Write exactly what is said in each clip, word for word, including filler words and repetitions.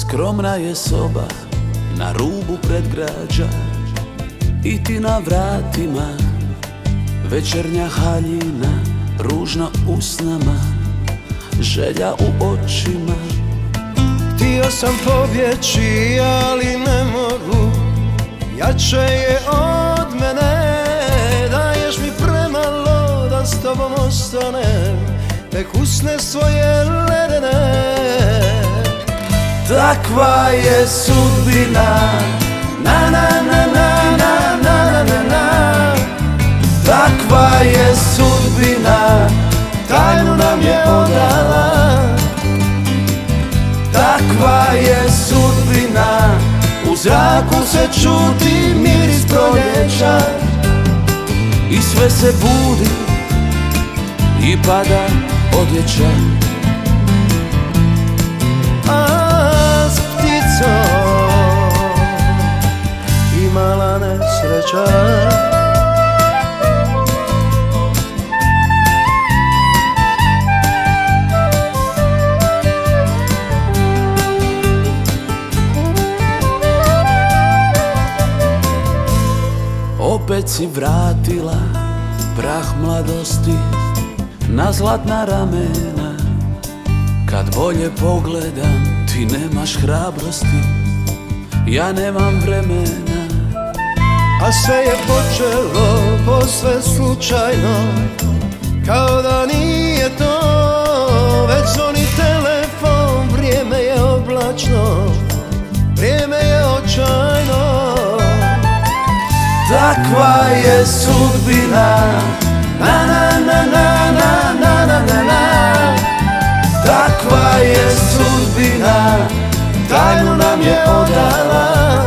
Skromna je soba na rubu predgrađa i ti na vratima večernja haljina, ružna usnama, želja u očima. Htio sam pobjeći, ali ne mogu, jače je od mene. Daješ mi premalo da s tobom ostanem, tek usne svoje ledene. Takva je sudbina, na na na na na na na na. Takva je sudbina, tajnu nam je odala. Takva je sudbina, u zraku se čuti miris proljeća. I sve se budi i pada odjeća. A s pticom imala nesreća. Opet si vratila prah mladosti na zlatna ramena. Kad bolje pogledam, ti nemaš hrabrosti, ja nemam vremena. A sve je počelo posve slučajno, kao da nije to. Već zvoni telefon, vrijeme je oblačno, vrijeme je očajno. Takva je sudbina, na na na na na na na na na. Takva je sudbina, tajnu nam je odala.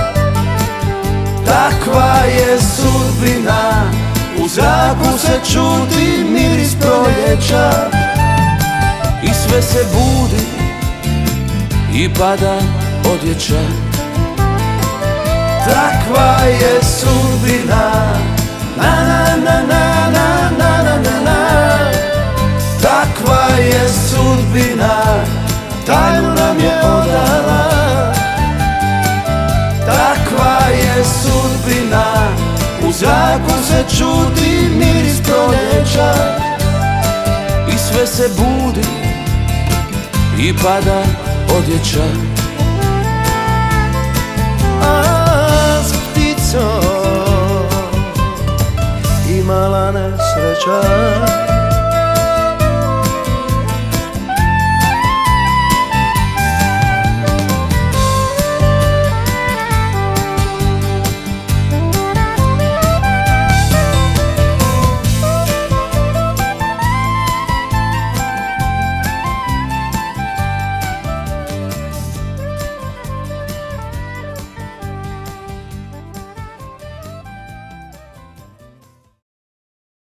Takva je sudbina, u zraku se čuti miris proljeća. I sve se budi i pada odjeća. Takva je sudbina, na na na na na na na na na. Takva je sudbina, tajnu nam je odala. Takva je sudbina, u zraku se čuti miris proljeća. I sve se budi i pada odjeća. Imala nesreća.